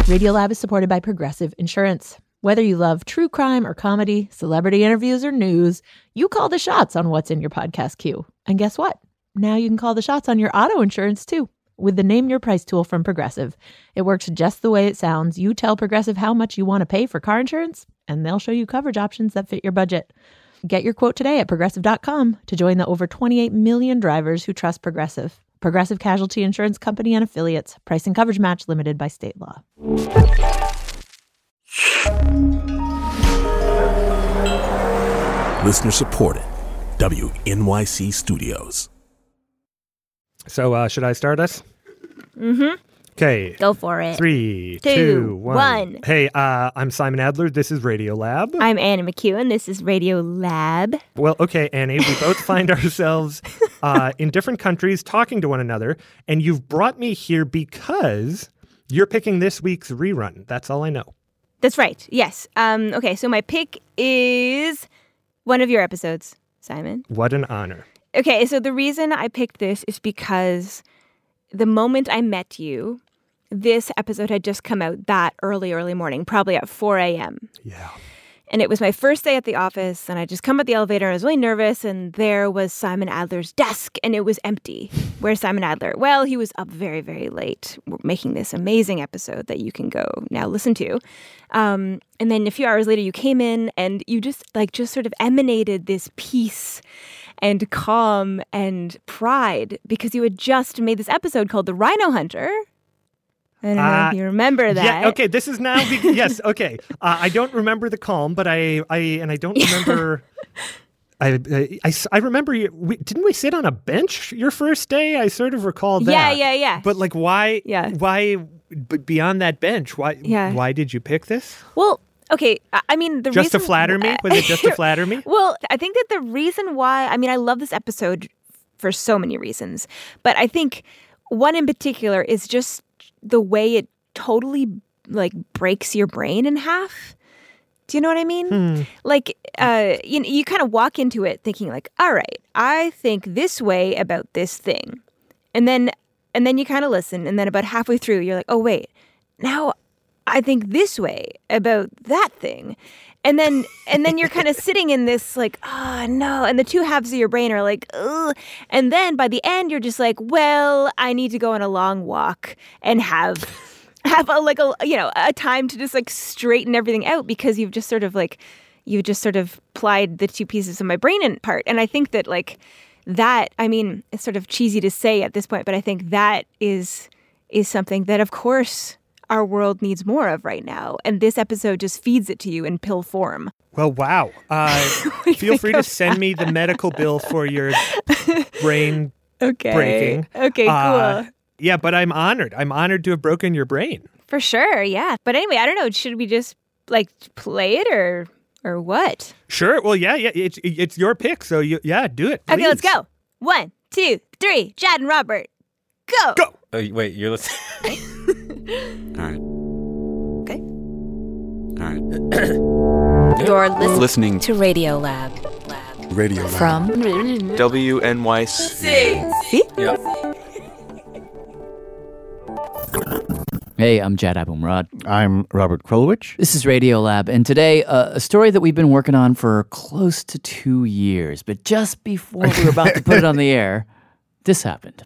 Radiolab is supported by Progressive Insurance. Whether you love true crime or comedy, celebrity interviews or news, you call the shots on what's in your podcast queue. And guess what? Now you can call the shots on your auto insurance too with the Name Your Price tool from Progressive. It works just the way it sounds. You tell Progressive how much you want to pay for car insurance, and they'll show you coverage options that fit your budget. Get your quote today at Progressive.com to join the over 28 million drivers who trust Progressive. Progressive Casualty Insurance Company and Affiliates. Price and coverage match limited by state law. Listener supported. WNYC Studios. So, should I start us? Mm-hmm. Okay. Go for it. 3, 2, 2, 1. 1. Hey, I'm Simon Adler. This is Radiolab. I'm Anna McEwen. This is Radiolab. Well, okay, Annie, we both find ourselves in different countries talking to one another, and you've brought me here because you're picking this week's rerun. That's all I know. That's right. Yes. Okay, so my pick is one of your episodes, Simon. What an honor. Okay, so the reason I picked this is because the moment I met you, this episode had just come out that early morning, probably at 4 a.m. Yeah. And it was my first day at the office, and I just come up the elevator, and I was really nervous, and there was Simon Adler's desk, and it was empty. Where's Simon Adler? Well, he was up very, very late making this amazing episode that you can go now listen to. And then a few hours later, you came in, and you just sort of emanated this peace and calm and pride because you had just made this episode called The Rhino Hunter. I don't know if you remember that. Yeah, okay, this is now... yes, okay. I don't remember the calm, but I don't remember... I remember... didn't we sit on a bench your first day? I sort of recall that. Yeah. But, like, why... Yeah. Why... beyond that bench, why did you pick this? Well... Okay, I mean, the just reason... to flatter me? Was it just to flatter me? Well, I think that the reason why... I mean, I love this episode for so many reasons. But I think one in particular is just the way it totally, breaks your brain in half. Do you know what I mean? Like, you kind of walk into it thinking, all right, I think this way about this thing. And then you kind of listen. And then about halfway through, you're like, oh, wait, now... I think this way about that thing. And then you're kind of sitting in this oh, no. And the two halves of your brain are like, ugh. And then by the end, you're just like, well, I need to go on a long walk and have a time to just straighten everything out because you've just sort of plied the two pieces of my brain in part. And I think that that, I mean, it's sort of cheesy to say at this point, but I think that is something that, of course, our world needs more of right now. And this episode just feeds it to you in pill form. Well, wow. Feel free to send me the medical bill for your brain breaking. Okay, cool. Yeah, but I'm honored. I'm honored to have broken your brain. For sure, yeah. But anyway, I don't know. Should we just play it or what? Sure. Well, yeah. It's your pick. So do it. Please. Okay, let's go. 1, 2, 3. Chad and Robert, go. Go. Oh, wait, you're listening. All right. Okay. All right. You're listening to Radiolab. Radio From WNYC. See? Yep. Hey, I'm Jad Abumrad. I'm Robert Krulwich. This is Radiolab, and today, a story that we've been working on for close to 2 years, but just before we were about to put it on the air, this happened.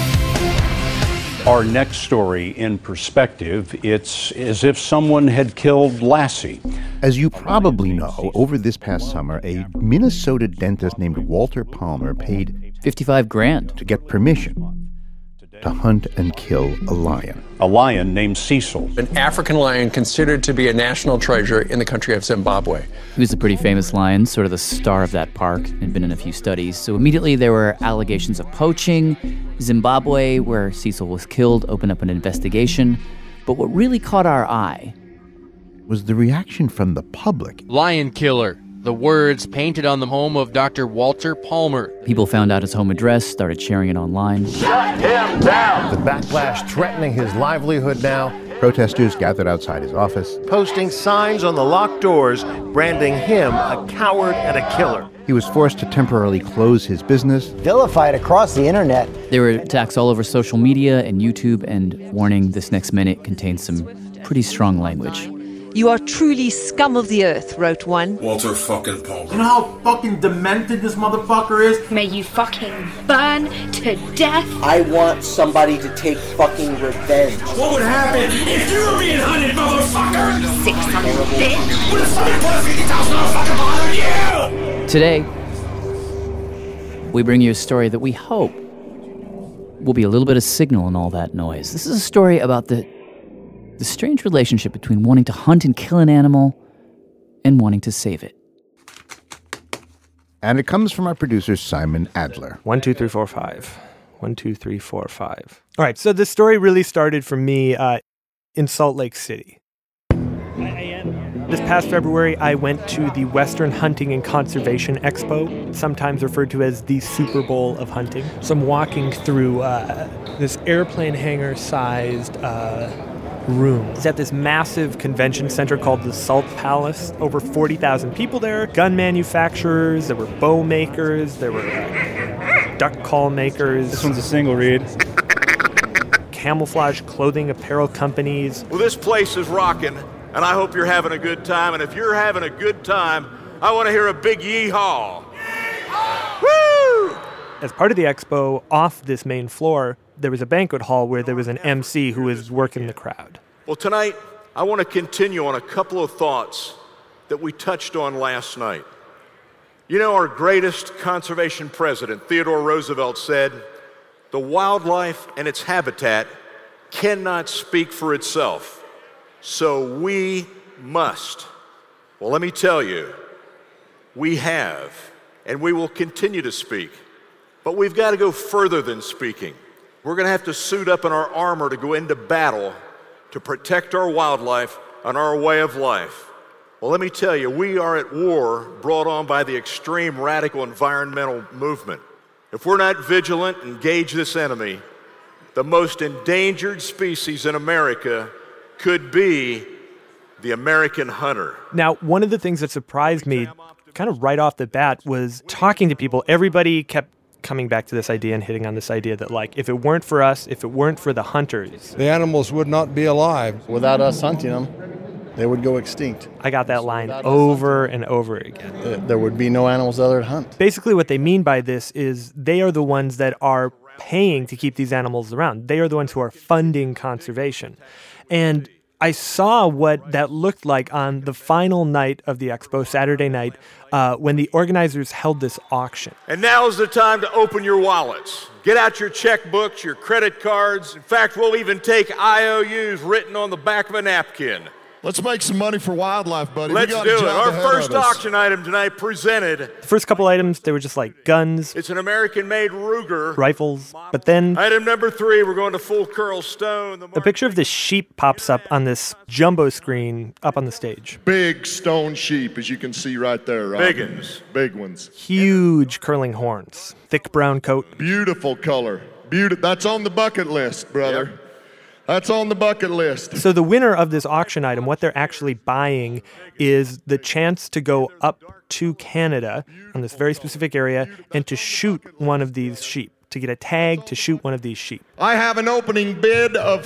Our next story in perspective, it's as if someone had killed Lassie. As you probably know, over this past summer, a Minnesota dentist named Walter Palmer paid $55,000 to get permission to hunt and kill a lion. A lion named Cecil. An African lion considered to be a national treasure in the country of Zimbabwe. He was a pretty famous lion, sort of the star of that park, had been in a few studies. So immediately there were allegations of poaching. Zimbabwe, where Cecil was killed, opened up an investigation. But what really caught our eye was the reaction from the public. Lion killer. The words painted on the home of Dr. Walter Palmer. People found out his home address, started sharing it online. Shut him down! The backlash threatening his livelihood now. Protesters gathered outside his office, posting signs on the locked doors, branding him a coward and a killer. He was forced to temporarily close his business. Vilified across the internet. There were attacks all over social media and YouTube, and warning, this next minute contains some pretty strong language. You are truly scum of the earth, wrote one. Walter fucking Palmer. You know how fucking demented this motherfucker is? May you fucking burn to death. I want somebody to take fucking revenge. What would happen if you were being hunted, motherfucker? Sick son of a bitch. Would have somebody put a $50,000 fucking bond on you? Today, we bring you a story that we hope will be a little bit of signal in all that noise. This is a story about the strange relationship between wanting to hunt and kill an animal and wanting to save it. And it comes from our producer, Simon Adler. 1, 2, 3, 4, 5. 1, 2, 3, 4, 5. All right, so this story really started for me in Salt Lake City. This past February, I went to the Western Hunting and Conservation Expo, sometimes referred to as the Super Bowl of hunting. So I'm walking through this airplane hangar-sized room. It's at this massive convention center called the Salt Palace. Over 40,000 people there. Gun manufacturers, there were bow makers, there were duck call makers. This one's a single read. Camouflage clothing apparel companies. Well, this place is rocking, and I hope you're having a good time. And if you're having a good time, I want to hear a big yee-haw. Woo! As part of the expo, off this main floor, there was a banquet hall where there was an MC who was working the crowd. Well, tonight, I want to continue on a couple of thoughts that we touched on last night. You know, our greatest conservation president, Theodore Roosevelt, said, "The wildlife and its habitat cannot speak for itself, so we must." Well, let me tell you, we have, and we will continue to speak. But we've got to go further than speaking. We're going to have to suit up in our armor to go into battle to protect our wildlife and our way of life. Well, let me tell you, we are at war brought on by the extreme radical environmental movement. If we're not vigilant and engage this enemy, the most endangered species in America could be the American hunter. Now, one of the things that surprised me kind of right off the bat was talking to people. Everybody kept coming back to this idea and hitting on this idea that, like, if it weren't for us, if it weren't for the hunters, the animals would not be alive. Without us hunting them, they would go extinct. I got that line over and over again. There would be no animals other to hunt. Basically, what they mean by this is they are the ones that are paying to keep these animals around. They are the ones who are funding conservation. And I saw what that looked like on the final night of the expo, Saturday night, when the organizers held this auction. And now is the time to open your wallets. Get out your checkbooks, your credit cards. In fact, we'll even take IOUs written on the back of a napkin. Let's make some money for wildlife, buddy. Let's do it. Our first auction item tonight presented. The first couple items, they were just like guns. It's an American-made Ruger. Rifles. But then item number 3, we're going to full curl stone. A picture of this sheep pops up on this jumbo screen up on the stage. Big stone sheep, as you can see right there, right? Big ones. Big ones. Huge curling horns. Thick brown coat. Beautiful color. That's on the bucket list, brother. Yep. That's on the bucket list. So the winner of this auction item, what they're actually buying is the chance to go up to Canada on this very specific area and to shoot one of these sheep, to get a tag to shoot one of these sheep. I have an opening bid of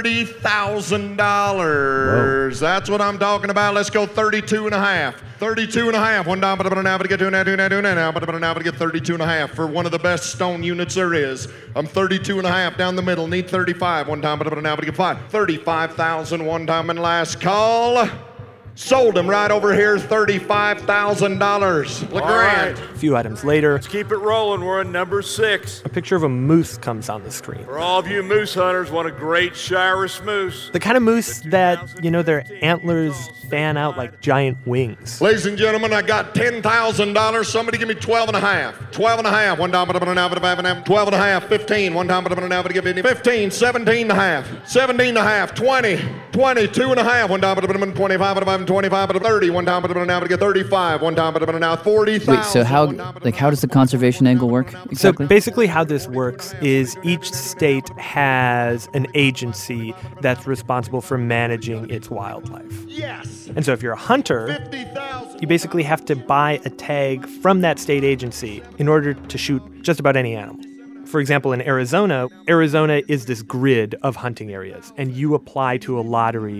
$30,000. That's what I'm talking about. Let's go 32 and a half. 32 and a half. One down, but now to get to now, but now to get 32 and a half for one of the best stone units there is. I'm 32 and a half down the middle. Need 35. One time, but now to get 5. 35,000. One time and last call. Sold him right over here, $35,000. Look grand. A few items later. Let's keep it rolling. We're on number 6. A picture of a moose comes on the screen. For all of you moose hunters, what a great Shiras moose. The kind of moose that, you know, their antlers fan out like giant wings. Ladies and gentlemen, I got $10,000. Somebody give me 12 and a half. 12 and a half. One time, but now, 12 and a half. 15. One time, but now, to give me 15. 17 and a half. 17 and a half. 20. 22 and a half. One time, but 25, but 25, but 30. One time, but now to get 35. One time, but now 40,000. Wait, so how does the conservation angle work exactly? So basically how this works is each state has an agency that's responsible for managing its wildlife. Yes. And so if you're a hunter, 50,000. you basically have to buy a tag from that state agency in order to shoot just about any animal. For example, in Arizona is this grid of hunting areas, and you apply to a lottery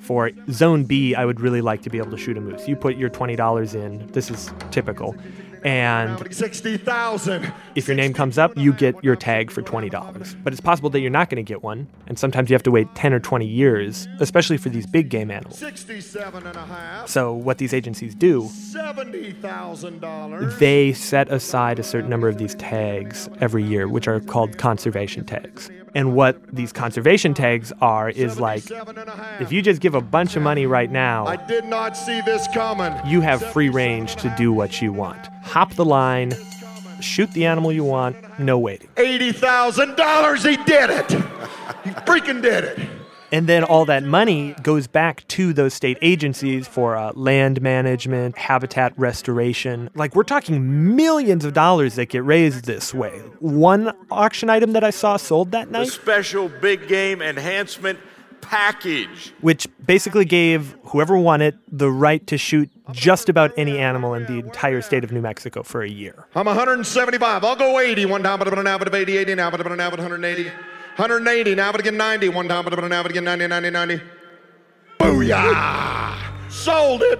For Zone B, I would really like to be able to shoot a moose. You put your $20 in. This is typical. And 60,000. if your name comes up, you get your tag for $20. But it's possible that you're not going to get one. And sometimes you have to wait 10 or 20 years, especially for these big game animals. 67.5. So what these agencies do, $70,000. they set aside a certain number of these tags every year, which are called conservation tags. And what these conservation tags are is like, if you just give a bunch of money right now, I did not see this coming. you have free range to do what you want. Hop the line, shoot the animal you want, no waiting. $80,000, he did it. He freaking did it. And then all that money goes back to those state agencies for land management, habitat restoration. Like, we're talking millions of dollars that get raised this way. One auction item that I saw sold that The night, special big game enhancement package. which basically gave whoever won it the right to shoot just about any animal in the entire state of New Mexico for a year. I'm 175. I'll go 80 one time, but now, but 80, 80 now, but now, but 180. 180 now, but again 90 one time, but now, but again 90, 90, 90. Booyah! Sold it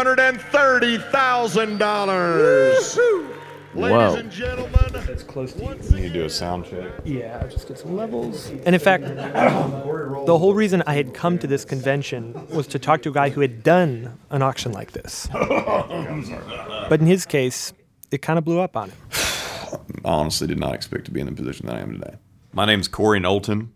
$230,000. Ladies and gentlemen, that's close to you. You do a sound check. Yeah, just get some levels. And in fact, the whole reason I had come to this convention was to talk to a guy who had done an auction like this. But in his case, it kind of blew up on him. I honestly did not expect to be in the position that I am today. My name's Corey Knowlton,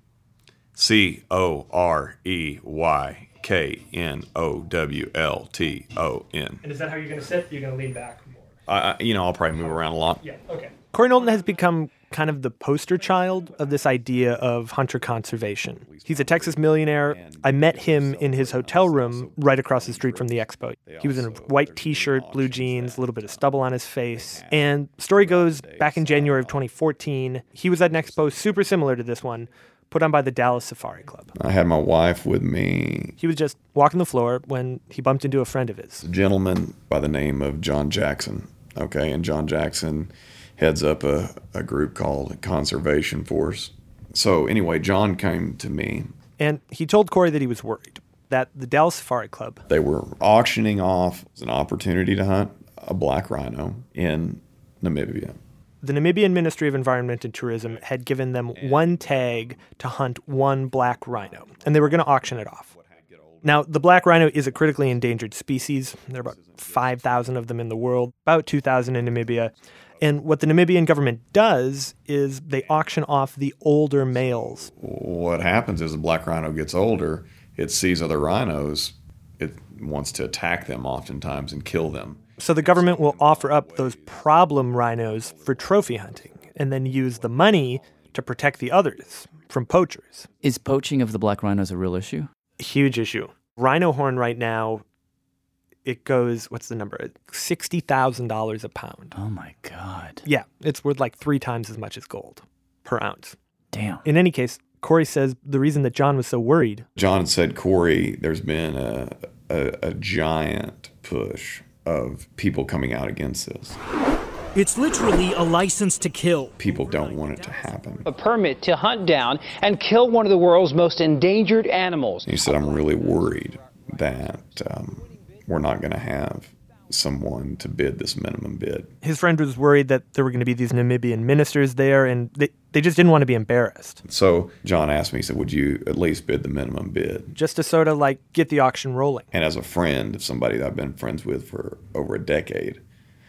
COREYKNOWLTON. And is that how you're going to sit? You're going to lean back more? I'll probably move around a lot. Yeah, okay. Corey Knowlton has become kind of the poster child of this idea of hunter conservation. He's a Texas millionaire. I met him in his hotel room right across the street from the expo. He was in a white T-shirt, blue jeans, a little bit of stubble on his face. And story goes, back in January of 2014, he was at an expo super similar to this one, put on by the Dallas Safari Club. I had my wife with me. He was just walking the floor when he bumped into a friend of his. A gentleman by the name of John Jackson. Okay, and John Jackson heads up a group called Conservation Force. So anyway, John came to me. And he told Corey that he was worried that the Dallas Safari Club, They were auctioning off an opportunity to hunt a black rhino in Namibia. The Namibian Ministry of Environment and Tourism had given them one tag to hunt one black rhino, and they were going to auction it off. Now, the black rhino is a critically endangered species. There are about 5,000 of them in the world, about 2,000 in Namibia. And what the Namibian government does is they auction off the older males. What happens is a black rhino gets older, it sees other rhinos, it wants to attack them oftentimes and kill them. So the government will offer up those problem rhinos for trophy hunting and then use the money to protect the others from poachers. Is poaching of the black rhinos a real issue? Huge issue. Rhino horn right now, it goes, what's the number? $60,000 a pound. Oh my God. Yeah, it's worth like 3 times as much as gold per ounce. Damn. In any case, Corey says the reason that John was so worried. John had said, Corey, there's been a giant push of people coming out against this. It's literally a license to kill. People don't want it to happen. A permit to hunt down and kill one of the world's most endangered animals. He said, I'm really worried that we're not going to have someone to bid this minimum bid. His friend was worried that there were going to be these Namibian ministers there, and they just didn't want to be embarrassed. So John asked me, he said, would you at least bid the minimum bid? Just to sort of like get the auction rolling. And as a friend, somebody that I've been friends with for over a decade,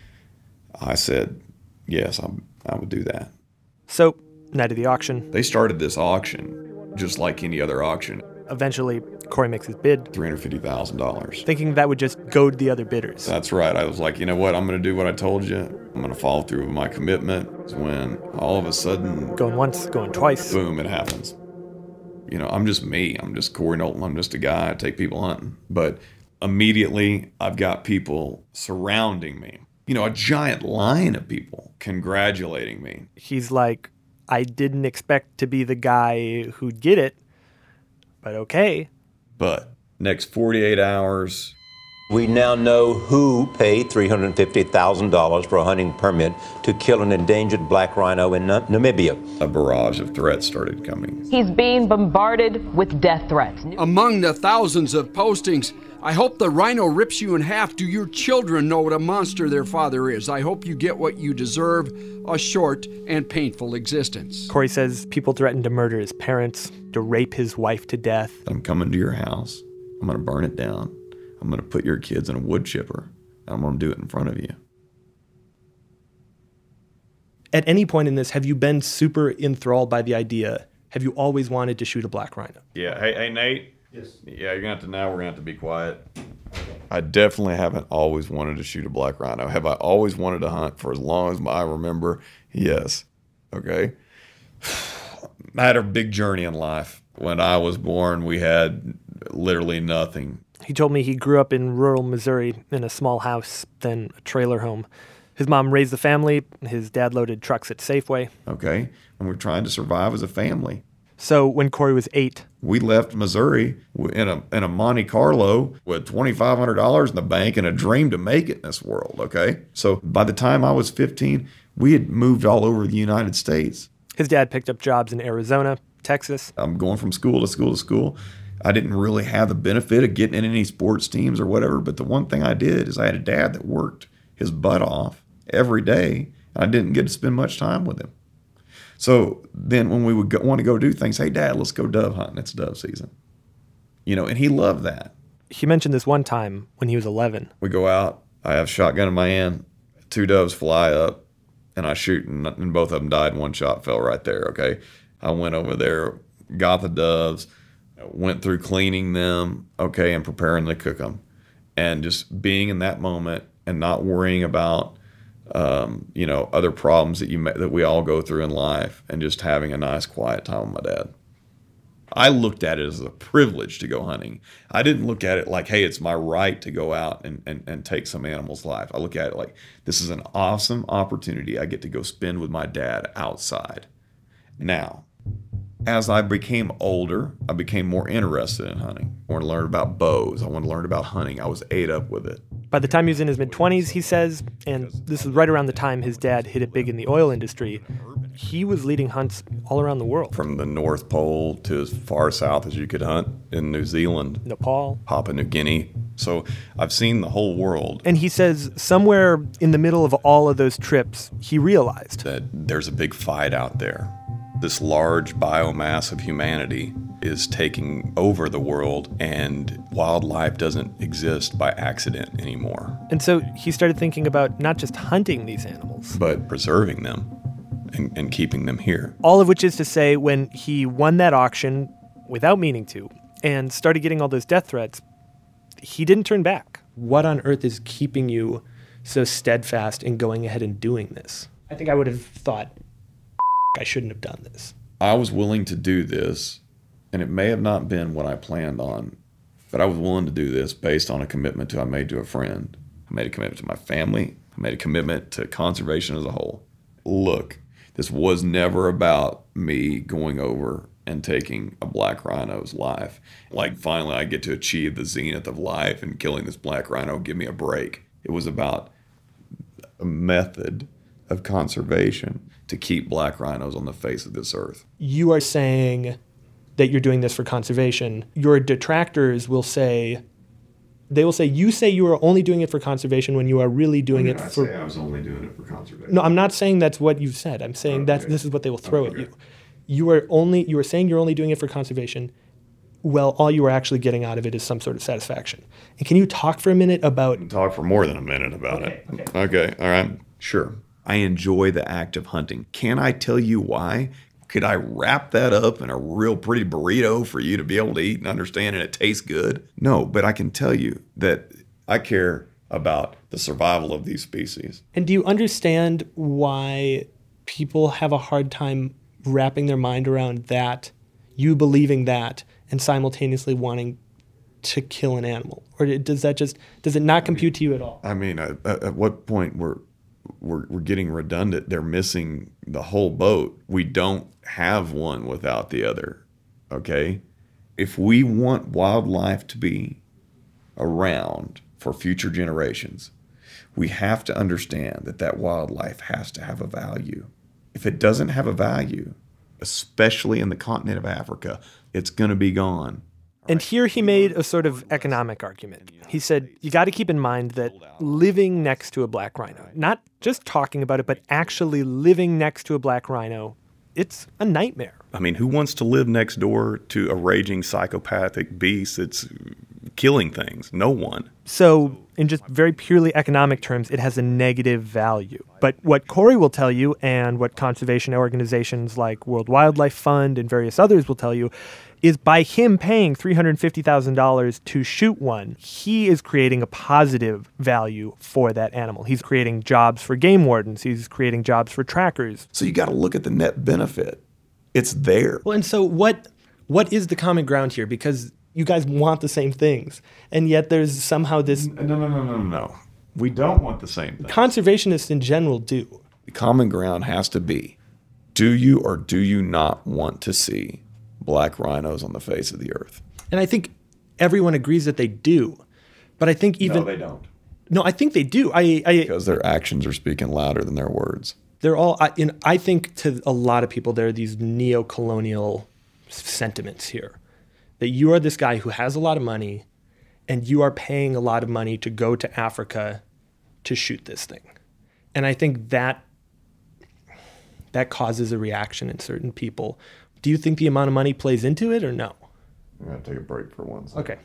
I said, yes, I would do that. So, night of the auction. They started this auction just like any other auction. Eventually, Corey makes his bid. $350,000. Thinking that would just goad the other bidders. That's right. I was like, you know what? I'm going to do what I told you. I'm going to follow through with my commitment. It's when all of a sudden... Going once, going twice. Boom, it happens. You know, I'm just me. I'm just Corey Knowlton. I'm just a guy. I take people hunting. But immediately, I've got people surrounding me. You know, a giant line of people congratulating me. He's like, I didn't expect to be the guy who'd get it, but okay. But next 48 hours, We now know who paid $350,000 for a hunting permit to kill an endangered black rhino in Namibia. A barrage of threats started coming. He's being bombarded with death threats. Among the thousands of postings, I hope the rhino rips you in half. Do your children know what a monster their father is? I hope you get what you deserve, a short and painful existence. Corey says people threatened to murder his parents, to rape his wife to death. I'm coming to your house. I'm going to burn it down. I'm going to put your kids in a wood chipper, and I'm going to do it in front of you. At any point in this, have you been super enthralled by the idea? Have you always wanted to shoot a black rhino? Yeah. Hey, Nate. Yes. Yeah, we're going to have to be quiet. I definitely haven't always wanted to shoot a black rhino. Have I always wanted to hunt for as long as I remember? Yes. Okay. I had a big journey in life. When I was born, we had literally nothing. He told me he grew up in rural Missouri in a small house, then a trailer home. His mom raised the family. His dad loaded trucks at Safeway. Okay. And we're trying to survive as a family. So when Corey was 8, we left Missouri in a Monte Carlo with $2,500 in the bank and a dream to make it in this world, okay? So by the time I was 15, we had moved all over the United States. His dad picked up jobs in Arizona, Texas. I'm going from school to school to school. I didn't really have the benefit of getting in any sports teams or whatever, but the one thing I did is I had a dad that worked his butt off every day, and I didn't get to spend much time with him. So then when we would want to go do things, hey, Dad, let's go dove hunting. It's dove season. And he loved that. He mentioned this one time when he was 11. We go out. I have a shotgun in my hand. 2 doves fly up, and I shoot, and both of them died. One shot fell right there, okay? I went over there, got the doves, went through cleaning them, okay, and preparing to cook them. And just being in that moment and not worrying about other problems that we all go through in life, and just having a nice quiet time with my dad. I looked at it as a privilege to go hunting. I didn't look at it like, hey, it's my right to go out and take some animal's life. I look at it like, this is an awesome opportunity I get to go spend with my dad outside. Now, as I became older, I became more interested in hunting. I wanted to learn about bows. I wanted to learn about hunting. I was ate up with it. By the time he was in his mid-20s, he says, and this is right around the time his dad hit it big in the oil industry, he was leading hunts all around the world. From the North Pole to as far south as you could hunt in New Zealand, Nepal, Papua New Guinea. So I've seen the whole world. And he says somewhere in the middle of all of those trips, he realized that there's a big fight out there. This large biomass of humanity is taking over the world, and wildlife doesn't exist by accident anymore. And so he started thinking about not just hunting these animals, but preserving them and keeping them here. All of which is to say, when he won that auction without meaning to and started getting all those death threats, he didn't turn back. What on earth is keeping you so steadfast in going ahead and doing this? I think I would have thought, I shouldn't have done this. I was willing to do this, and it may have not been what I planned on, but I was willing to do this based on a commitment I made to a friend. I made a commitment to my family. I made a commitment to conservation as a whole. Look, this was never about me going over and taking a black rhino's life. Like, finally I get to achieve the zenith of life and killing this black rhino, give me a break. It was about a method of conservation to keep black rhinos on the face of this earth. You are saying that you're doing this for conservation. Your detractors will say, you say you are only doing it for conservation when you are really doing it for... I was only doing it for conservation. No, I'm not saying that's what you've said. I'm saying this is what they will throw at you. You are saying you're only doing it for conservation. Well, all you are actually getting out of it is some sort of satisfaction. And can you talk for a minute about... Talk for more than a minute about it. Okay, all right, sure. I enjoy the act of hunting. Can I tell you why? Could I wrap that up in a real pretty burrito for you to be able to eat and understand and it tastes good? No, but I can tell you that I care about the survival of these species. And do you understand why people have a hard time wrapping their mind around that, you believing that, and simultaneously wanting to kill an animal? Or does it not compute to you at all? I mean, at what point we're getting redundant? They're missing the whole boat. We don't have one without the other, okay? If we want wildlife to be around for future generations, we have to understand that that wildlife has to have a value. If it doesn't have a value, especially in the continent of Africa, it's going to be gone. And here he made a sort of economic argument. He said, you got to keep in mind that living next to a black rhino, not just talking about it, but actually living next to a black rhino, it's a nightmare. I mean, who wants to live next door to a raging psychopathic beast that's killing things? No one. So in just very purely economic terms, it has a negative value. But what Corey will tell you, and what conservation organizations like World Wildlife Fund and various others will tell you, is by him paying $350,000 to shoot one, he is creating a positive value for that animal. He's creating jobs for game wardens. He's creating jobs for trackers. So you got to look at the net benefit. It's there. Well, and so what is the common ground here? Because you guys want the same things, and yet there's somehow this... No. We don't want the same thing. Conservationists in general do. The common ground has to be, do you or do you not want to see black rhinos on the face of the earth? And I think everyone agrees that they do. But I think even... No, they don't. No, I think they do. Because their actions are speaking louder than their words. They're all... I think to a lot of people, there are these neo-colonial sentiments here. That you are this guy who has a lot of money, and you are paying a lot of money to go to Africa to shoot this thing. And I think that causes a reaction in certain people. Do you think the amount of money plays into it or no? I'm going to take a break for 1 second.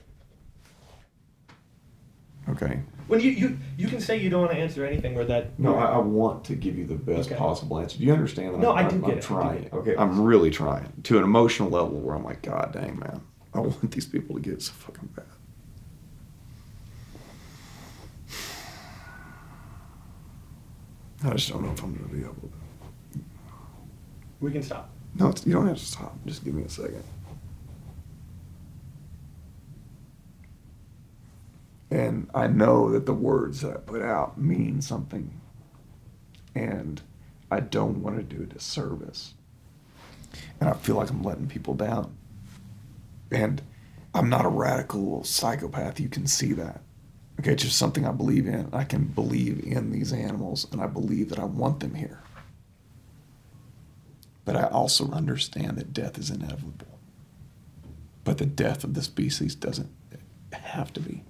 Okay. When you can say you don't want to answer anything or that... No, I want to give you the best possible answer. Do you understand that? No, I do get it. I'm trying. Okay, I'm really trying. To an emotional level where I'm like, God dang, man. I want these people to get it so fucking bad. I just don't know if I'm going to be able to. We can stop. No, you don't have to stop. Just give me a second. And I know that the words that I put out mean something. And I don't want to do a disservice. And I feel like I'm letting people down. And I'm not a radical psychopath. You can see that. Okay, it's just something I believe in. I can believe in these animals, and I believe that I want them here. But I also understand that death is inevitable. But the death of the species doesn't have to be.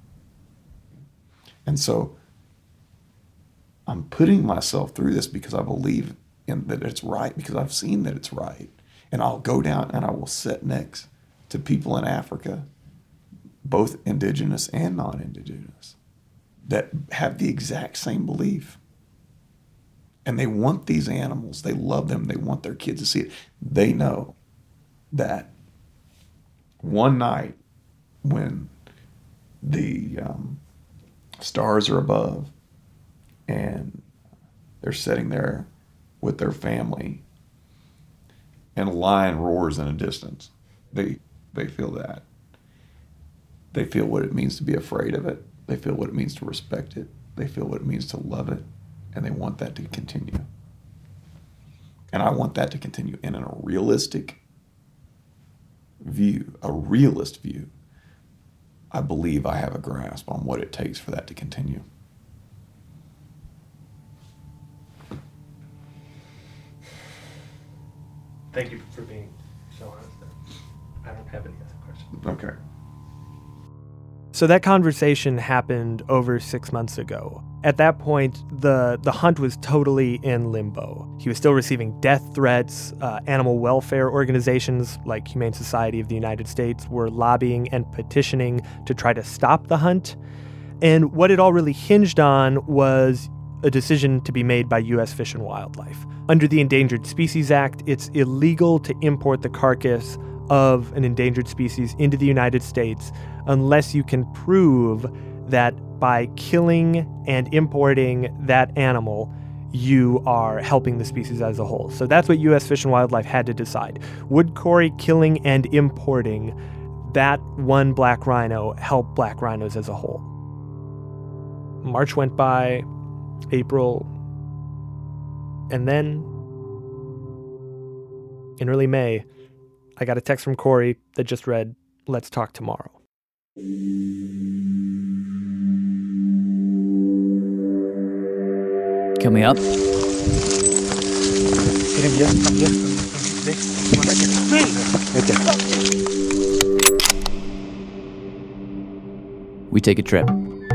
And so I'm putting myself through this because I believe in that it's right, because I've seen that it's right. And I'll go down and I will sit next to people in Africa, both indigenous and non-indigenous, that have the exact same belief. And they want these animals. They love them. They want their kids to see it. They know that one night when the stars are above and they're sitting there with their family and a lion roars in a distance, they feel that. They feel what it means to be afraid of it. They feel what it means to respect it. They feel what it means to love it. And they want that to continue. And I want that to continue. And in a realistic view, I believe I have a grasp on what it takes for that to continue. Thank you for being so honest. I don't have any other questions. Okay. So that conversation happened over 6 months ago. At that point, the hunt was totally in limbo. He was still receiving death threats. Animal welfare organizations like Humane Society of the United States were lobbying and petitioning to try to stop the hunt. And what it all really hinged on was a decision to be made by U.S. Fish and Wildlife. Under the Endangered Species Act, it's illegal to import the carcass of an endangered species into the United States unless you can prove that by killing and importing that animal, you are helping the species as a whole. So that's what U.S. Fish and Wildlife had to decide. Would Corey killing and importing that one black rhino help black rhinos as a whole? March went by, April, and then in early May, I got a text from Corey that just read, "Let's talk tomorrow." Coming up, we take a trip.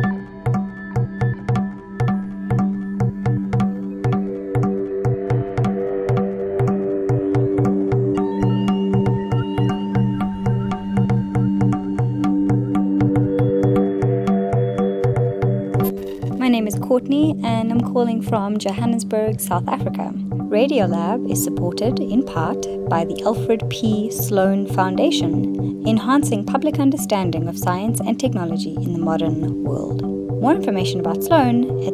My name is Courtney and I'm calling from Johannesburg, South Africa. Radiolab is supported in part by the Alfred P. Sloan Foundation, enhancing public understanding of science and technology in the modern world. More information about Sloan at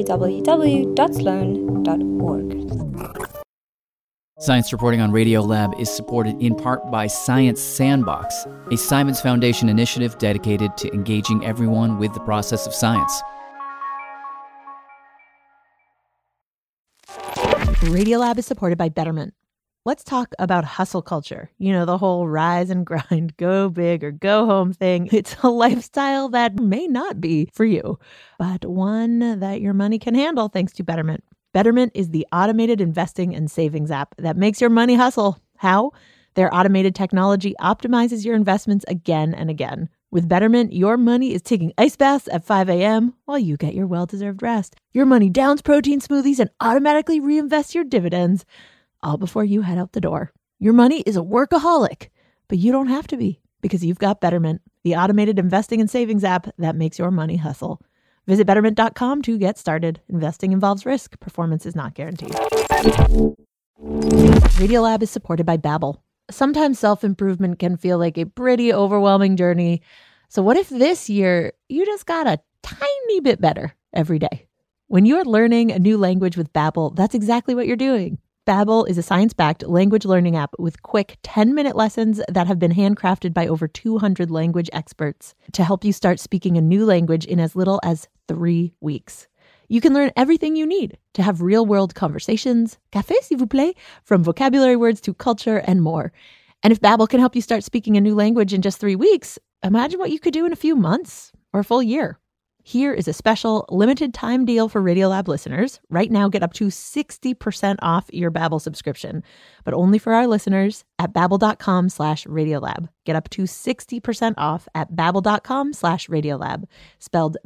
www.sloan.org. Science reporting on Radiolab is supported in part by Science Sandbox, a Simons Foundation initiative dedicated to engaging everyone with the process of science. Radiolab is supported by Betterment. Let's talk about hustle culture. You know, the whole rise and grind, go big or go home thing. It's a lifestyle that may not be for you, but one that your money can handle thanks to Betterment. Betterment is the automated investing and savings app that makes your money hustle. How? Their automated technology optimizes your investments again and again. With Betterment, your money is taking ice baths at 5 a.m. while you get your well-deserved rest. Your money downs protein smoothies and automatically reinvests your dividends, all before you head out the door. Your money is a workaholic, but you don't have to be because you've got Betterment, the automated investing and savings app that makes your money hustle. Visit Betterment.com to get started. Investing involves risk. Performance is not guaranteed. Radiolab is supported by Babbel. Sometimes self-improvement can feel like a pretty overwhelming journey. So what if this year you just got a tiny bit better every day? When you're learning a new language with Babbel, that's exactly what you're doing. Babbel is a science-backed language learning app with quick 10-minute lessons that have been handcrafted by over 200 language experts to help you start speaking a new language in as little as 3 weeks. You can learn everything you need to have real-world conversations, café s'il vous plaît, from vocabulary words to culture and more. And if Babbel can help you start speaking a new language in just 3 weeks, imagine what you could do in a few months or a full year. Here is a special limited time deal for Radiolab listeners. Right now, get up to 60% off your Babbel subscription, but only for our listeners at babbel.com/Radiolab. Get up to 60% off at babbel.com/Radiolab, spelled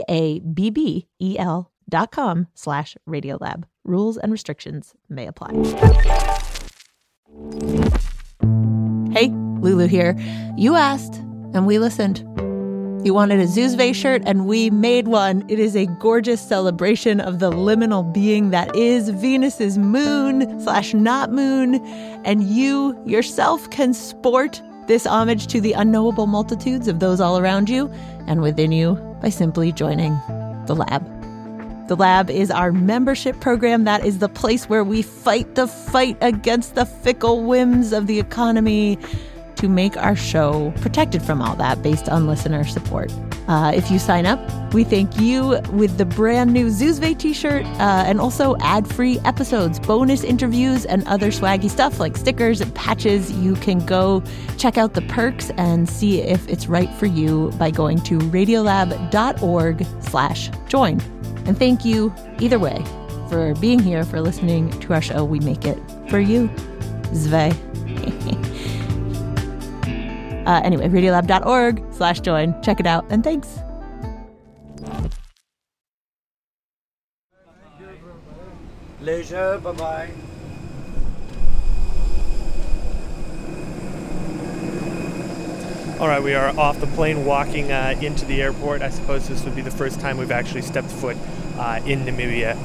BABBEL.com/Radiolab. Rules and restrictions may apply. Hey, Lulu here. You asked, and we listened. You wanted a Zuzve shirt, and we made one. It is a gorgeous celebration of the liminal being that is Venus's moon/not moon, and you yourself can sport this homage to the unknowable multitudes of those all around you and within you by simply joining the Lab. The Lab is our membership program that is the place where we fight the fight against the fickle whims of the economy to make our show protected from all that based on listener support. If you sign up, we thank you with the brand new Zuzve t-shirt and also ad-free episodes, bonus interviews, and other swaggy stuff like stickers and patches. You can go check out the perks and see if it's right for you by going to radiolab.org/join. And thank you, either way, for being here, for listening to our show. We make it for you. Zve. Anyway, radiolab.org/join. Check it out, and thanks. Leisure, bye-bye. All right, we are off the plane, walking into the airport. I suppose this would be the first time we've actually stepped foot in Namibia.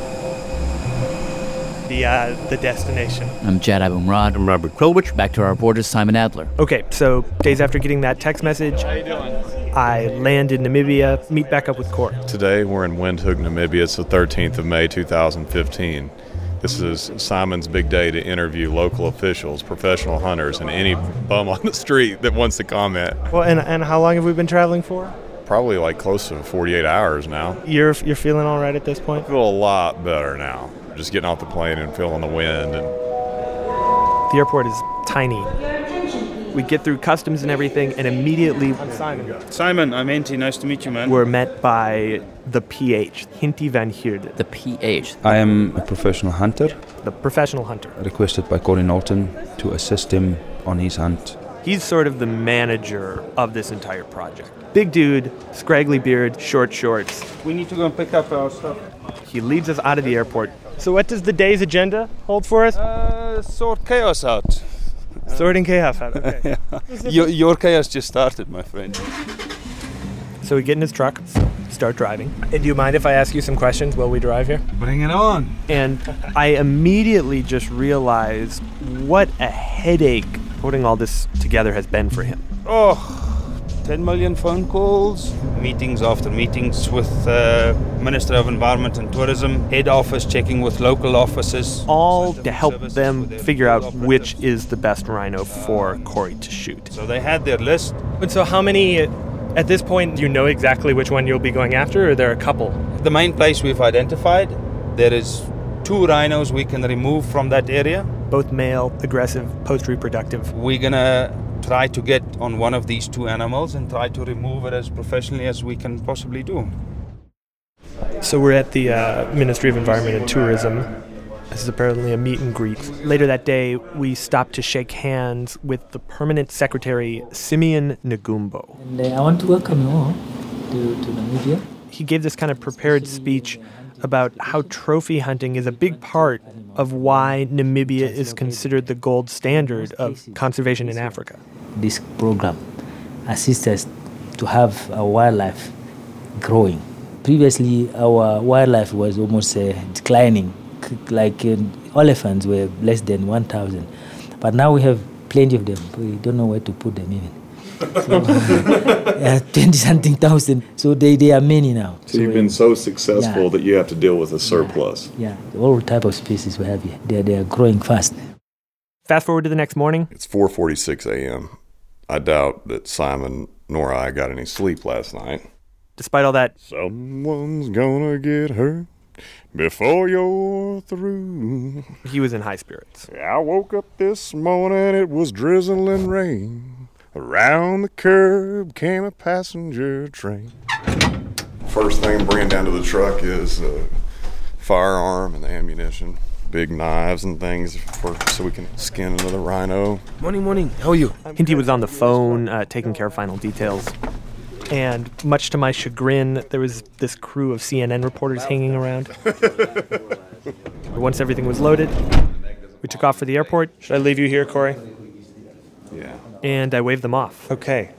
The destination. I'm Jad Abumrad. I'm Robert Krulwich. Back to our reporter, Simon Adler. Okay, so days after getting that text message, how you doing? I land in Namibia, meet back up with Cor. Today we're in Windhoek, Namibia. It's the 13th of May, 2015. This is Simon's big day to interview local officials, professional hunters, and any bum on the street that wants to comment. Well, and how long have we been traveling for? Probably like close to 48 hours now. You're feeling all right at this point? I feel a lot better now. Just getting off the plane and feeling the wind. The airport is tiny. Your attention, please. We get through customs and everything, and immediately... I'm Simon. Simon, I'm Henty. Nice to meet you, man. We're met by the PH, Hinty van Heerden. The PH? I am a professional hunter. The professional hunter. Requested by Corey Knowlton to assist him on his hunt. He's sort of the manager of this entire project. Big dude, scraggly beard, short shorts. We need to go and pick up our stuff. He leads us out of the airport. So what does the day's agenda hold for us? Sort chaos out. Sorting chaos out, okay. Your chaos just started, my friend. So we get in his truck, start driving. And do you mind if I ask you some questions while we drive here? Bring it on. And I immediately just realized what a headache putting all this together has been for him. 10 million phone calls, meetings after meetings with Minister of Environment and Tourism, head office checking with local offices. All to help them figure out which is the best rhino for Corey to shoot. So they had their list. But so how many, at this point, do you know exactly which one you'll be going after, or are there a couple? The main place we've identified, there is 2 rhinos we can remove from that area. Both male, aggressive, post-reproductive. We're going to try to get on one of these 2 animals and try to remove it as professionally as we can possibly do. So we're at the Ministry of Environment and Tourism. This is apparently a meet and greet. Later that day, we stopped to shake hands with the Permanent Secretary, Simeon Ngumbo. And I want to welcome you all to Namibia. He gave this kind of prepared speech about how trophy hunting is a big part of why Namibia is considered the gold standard of conservation in Africa. This program assists us to have our wildlife growing. Previously, our wildlife was almost declining, like elephants were less than 1,000. But now we have plenty of them. We don't know where to put them even. So, 20-something thousand. So they are many now. So you've been so successful that you have to deal with a surplus. Yeah, all type of species we have here. They are growing fast. Fast forward to the next morning. It's 4:46 a.m. I doubt that Simon nor I got any sleep last night. Despite all that, someone's gonna get hurt before you're through. He was in high spirits. I woke up this morning, it was drizzling rain. Around the curb came a passenger train. First thing bringing down to the truck is a firearm and ammunition, big knives and things so we can skin another rhino. Morning. How are you? Hinty was on the phone, taking care of final details. And much to my chagrin, there was this crew of CNN reporters hanging around. Once everything was loaded, we took off for the airport. Should I leave you here, Corey? Yeah. And I waved them off. Okay.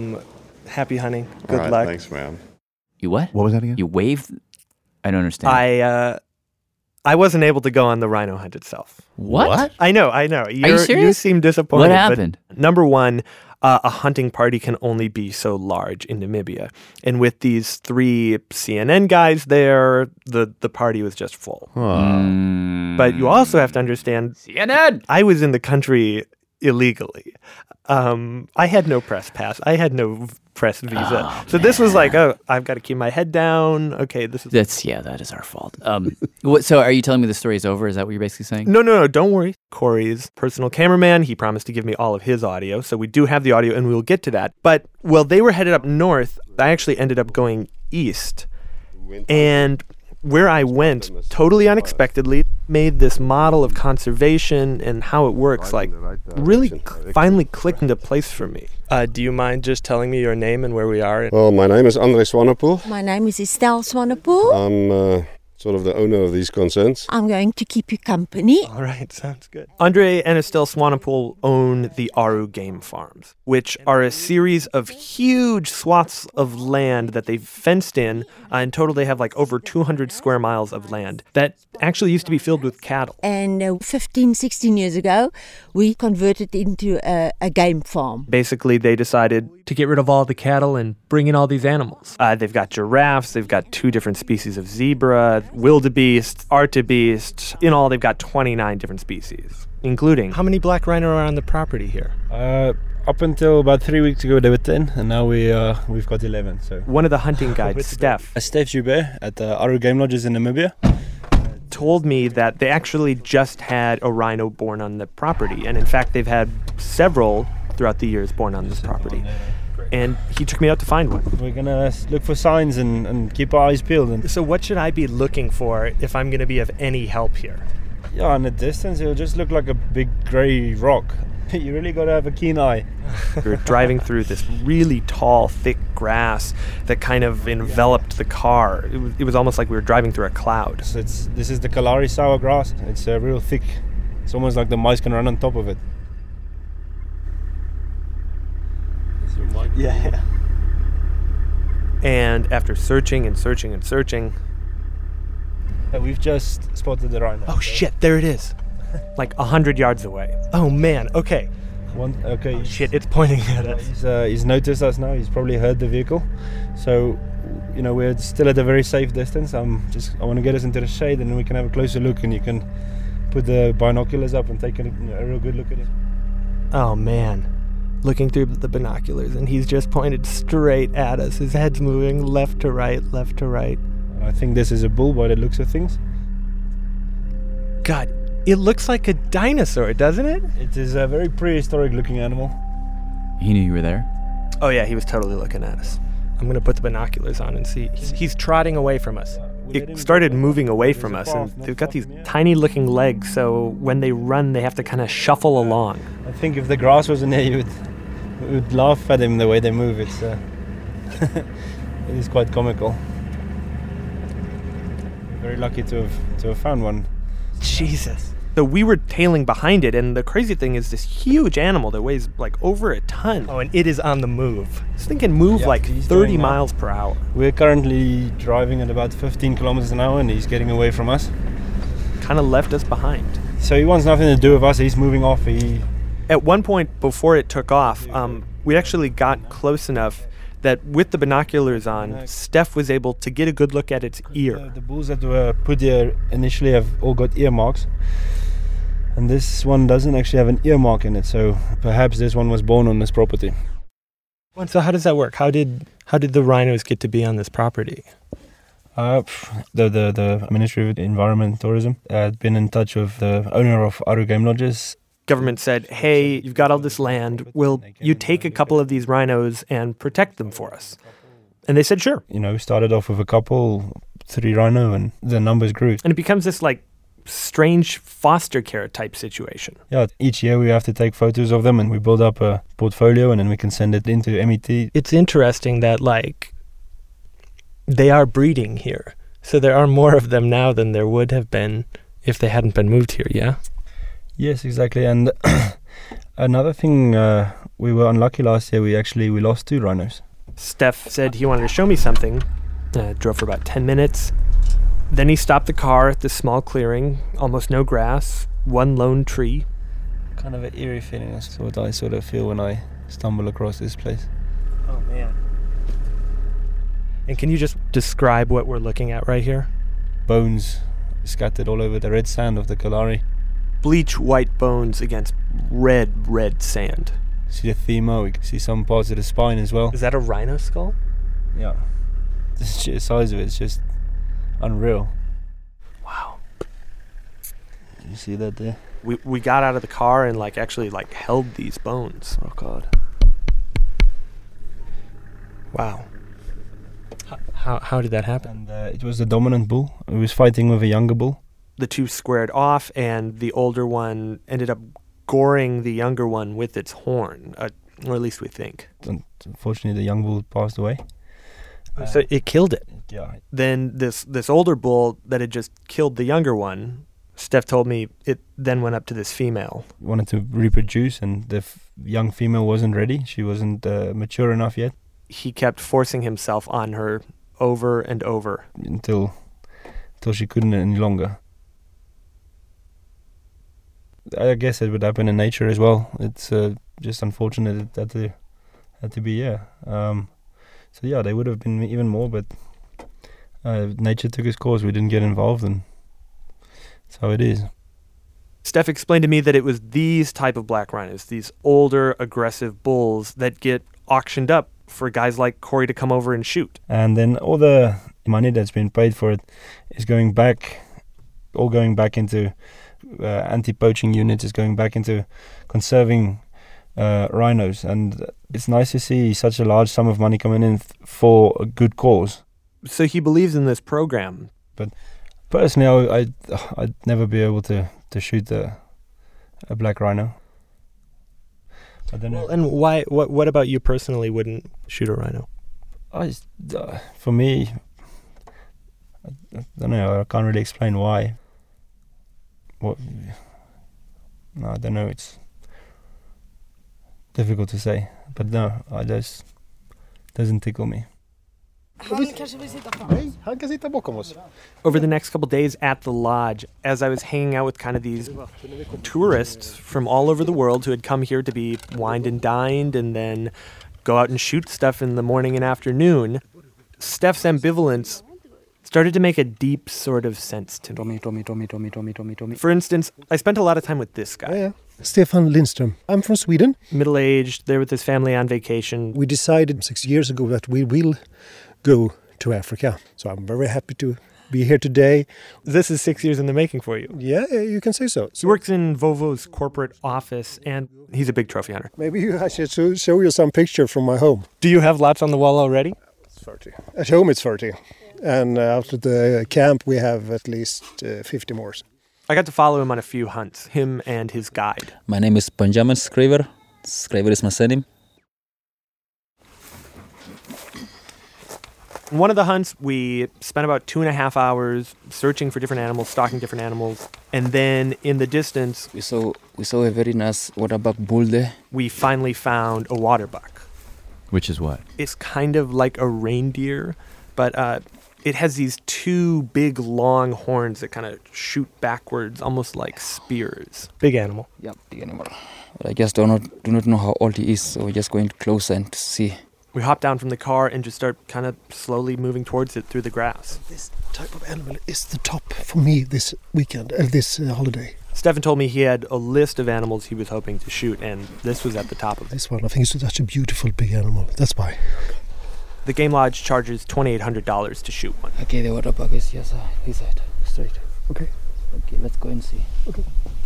Happy hunting. Good right, luck. Thanks, man. You what? What was that again? You waved? I don't understand. I wasn't able to go on the rhino hunt itself. What? I know. Are you serious? You seem disappointed. What happened? Number one, a hunting party can only be so large in Namibia. And with these 3 CNN guys there, the party was just full. But you also have to understand, CNN! I was in the country illegally. I had no press pass. I had no press visa. So this was like, I've got to keep my head down. Okay, that is our fault. So are you telling me the story is over? Is that what you're basically saying? No, don't worry. Corey's personal cameraman, he promised to give me all of his audio. So we do have the audio and we will get to that. But while they were headed up north, I actually ended up going east. And where I went, totally unexpectedly, made this model of conservation and how it works, like, really finally clicked into place for me. Do you mind just telling me your name and where we are? Well, my name is Andre Swanepoel. My name is Estelle Swanepoel. I'm sort of the owner of these concerns. I'm going to keep you company. All right, sounds good. Andre and Estelle Swanepoel own the Aru Game Farms, which are a series of huge swaths of land that they've fenced in. In total, they have like over 200 square miles of land that actually used to be filled with cattle. And 15, 16 years ago, we converted into a game farm. Basically, they decided to get rid of all the cattle and bring in all these animals. They've got giraffes, they've got 2 different species of zebra, wildebeest, artebeest. In all, they've got 29 different species, including... How many black rhino are on the property here? Up until about 3 weeks ago, there were 10, and now we've got 11. So one of the hunting guides, Steph Joubert at the Aru Game Lodges in Namibia, told me that they actually just had a rhino born on the property, and in fact, they've had several throughout the years born on this property. And he took me out to find one. We're going to look for signs and keep our eyes peeled. So what should I be looking for if I'm going to be of any help here? Yeah, in the distance, it'll just look like a big grey rock. You really got to have a keen eye. We were driving through this really tall, thick grass that kind of enveloped the car. It was almost like we were driving through a cloud. This is the Kalahari sour grass. It's real thick. It's almost like the mice can run on top of it. Yeah. And after searching and searching and searching... we've just spotted the rhino. Oh shit, there it is. Like 100 yards away. Oh man, okay. Okay. Shit, it's pointing at us. He's noticed us now. He's probably heard the vehicle. So, we're still at a very safe distance. I want to get us into the shade and then we can have a closer look and you can put the binoculars up and take a real good look at it. Oh man. Looking through the binoculars, and he's just pointed straight at us. His head's moving left to right, left to right. I think this is a bull by the looks of things. God, it looks like a dinosaur, doesn't it? It is a very prehistoric looking animal. He knew you were there? Oh yeah, he was totally looking at us. I'm going to put the binoculars on and see. He's trotting away from us. It started moving away from us, and they've got these tiny looking legs, so when they run, they have to kind of shuffle along. I think if the grass wasn't there, you would laugh at them the way they move. It's it is quite comical. Very lucky to have found one. Jesus. So we were tailing behind it, and the crazy thing is this huge animal that weighs like over a ton. Oh, and it is on the move. This thing can move like 30 miles per hour. We're currently driving at about 15 kilometers an hour, and he's getting away from us. Kind of left us behind. So he wants nothing to do with us. He's moving off. At one point before it took off, we actually got close enough that with the binoculars on, Steph was able to get a good look at its ear. The bulls that were put there initially have all got ear marks. And this one doesn't actually have an earmark in it, so perhaps this one was born on this property. So how does that work? How did the rhinos get to be on this property? The Ministry of Environment and Tourism had been in touch with the owner of Aru Game Lodges. Government said, hey, you've got all this land. Will you take a couple of these rhinos and protect them for us? And they said, sure. Started off with a couple, 3 rhino, and the numbers grew. And it becomes this strange foster care type situation. Yeah, each year we have to take photos of them and we build up a portfolio and then we can send it into MET. It's interesting that they are breeding here. So there are more of them now than there would have been if they hadn't been moved here, yeah? Yes, exactly. And another thing, we were unlucky last year. We lost 2 rhinos. Steph said he wanted to show me something. Drove for about 10 minutes. Then he stopped the car at this small clearing, almost no grass, one lone tree. Kind of an eerie feeling. That's what I sort of feel when I stumble across this place. Oh, man. And can you just describe what we're looking at right here? Bones scattered all over the red sand of the Kalahari. Bleach white bones against red sand. See the femur, we can see some parts of the spine as well. Is that a rhino skull? Yeah. The sheer size of it is just unreal. Wow. You see that there? We got out of the car and actually held these bones. Oh God. Wow. How did that happen? And it was the dominant bull. It was fighting with a younger bull. The 2 squared off, and the older one ended up goring the younger one with its horn, or at least we think. Unfortunately, the young bull passed away. So it killed it. Yeah. Then this older bull that had just killed the younger one, Steph told me it then went up to this female. Wanted to reproduce, and the young female wasn't ready. She wasn't mature enough yet. He kept forcing himself on her over and over. Until she couldn't any longer. I guess it would happen in nature as well. It's just unfortunate that it had to be, yeah. So yeah, they would have been even more, but nature took its course. We didn't get involved, and that's how it is. Steph explained to me that it was these type of black rhinos, these older, aggressive bulls that get auctioned up for guys like Corey to come over and shoot. And then all the money that's been paid for it is going back into anti-poaching units, is going back into conserving rhinos, and it's nice to see such a large sum of money coming in for a good cause. So he believes in this program. But personally, I'd never be able to shoot a black rhino. I don't know. Well, and why? What about you personally wouldn't shoot a rhino? For me, I don't know. I can't really explain why. No, I don't know. It's difficult to say. But no, I just doesn't tickle me. Over the next couple days at the lodge, as I was hanging out with kind of these tourists from all over the world who had come here to be wined and dined and then go out and shoot stuff in the morning and afternoon, Steph's ambivalence started to make a deep sort of sense to me. For instance, I spent a lot of time with this guy. Stefan Lindström. I'm from Sweden. Middle-aged, there with his family on vacation. We decided 6 years ago that we will go to Africa. So I'm very happy to be here today. This is 6 years in the making for you. Yeah, you can say so. He works in Volvo's corporate office, and he's a big trophy hunter. Maybe I should show you some picture from my home. Do you have lots on the wall already? It's 30. At home it's 30. And out at the camp we have at least 50 more. I got to follow him on a few hunts, him and his guide. My name is Benjamin Schrijver. Schrijver is my surname. One of the hunts, we spent about 2.5 hours searching for different animals, stalking different animals, and then in the distance, we saw a very nice waterbuck bull there. We finally found a waterbuck. Which is what? It's kind of like a reindeer, but it has these two big long horns that kind of shoot backwards, almost like spears. Big animal. Yeah, big animal. But I just do not know how old he is, so we're just going closer and to see. We hop down from the car and just start kind of slowly moving towards it through the grass. This type of animal is the top for me this weekend, this holiday. Stefan told me he had a list of animals he was hoping to shoot, and this was at the top of it. This one, I think it's such a beautiful big animal. That's why. The Game Lodge charges $2,800 to shoot one. Okay, the waterbuck is here, this side, straight. Okay. Okay, let's go and see. Okay.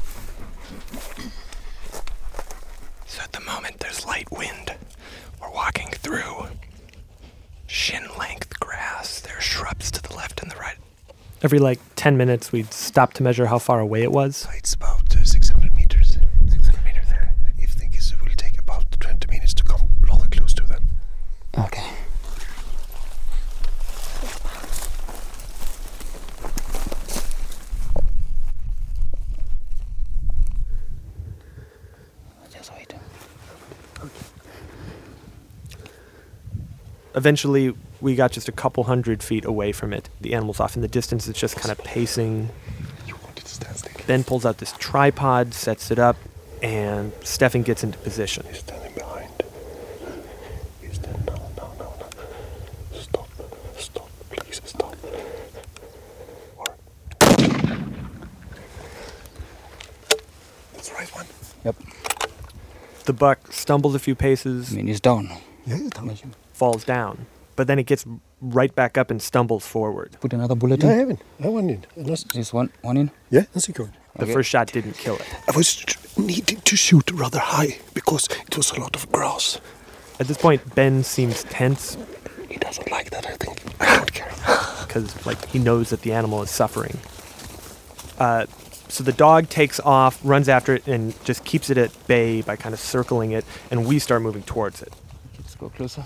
So at the moment there's light wind. We're walking through shin-length grass. There are shrubs to the left and the right. Every 10 minutes we'd stop to measure how far away it was. It's about 600 meters. 600 meters there. I think it will take about 20 minutes to come rather close to them. Okay. Just wait. Eventually, we got just a couple 100 feet away from it. The animal's off in the distance. It's just kind of pacing. Ben pulls out this tripod, sets it up, and Stefan gets into position. He's standing behind. He's standing. No. Stop. Please stop. That's the right one. Yep. The buck stumbles a few paces. I mean, he's down. Yeah, he's down. Falls down. But then it gets right back up and stumbles forward. Put another bullet in? in? I haven't. I one in. This one in? Yeah, that's a good. The first shot didn't kill it. I was needing to shoot rather high because it was a lot of grass. At this point, Ben seems tense. He doesn't like that, I think. I don't care. Because, he knows that the animal is suffering. So the dog takes off, runs after it, and just keeps it at bay by kind of circling it, and we start moving towards it. Let's go closer.